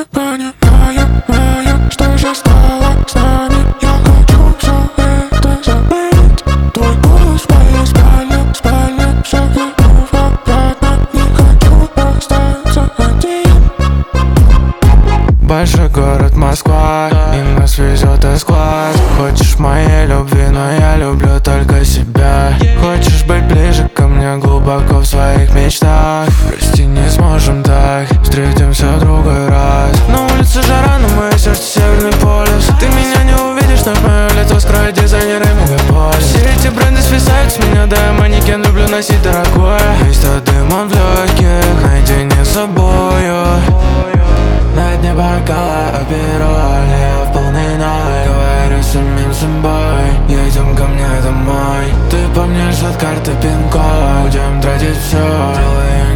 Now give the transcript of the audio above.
не понимаю, что же стало с нами. Я хочу все это забыть. Твой голос в моей спальне, все верну обратно. Не хочу остаться один. Большой город Москва, и нас везет эсквад. Хочешь моей любви, но я люблю только себя. Хочешь быть ближе ко мне глубоко в своих мечтах. Прости, не сможем так, встретимся в другой раз. На улице жара, но мое сердце северный полюс. Ты меня не увидишь, но мое лицо скроет дизайнеры мегаполис. Все эти бренды свисают с меня, да я манекен, люблю носить дорогое. Весь тот дым в легких, наедине с собою. На дне бокала опероль, я в полный ноль. Говорю с самим собой, едем ко мне домой. Ты помнишь от карты пин-код, будем тратить все, делаем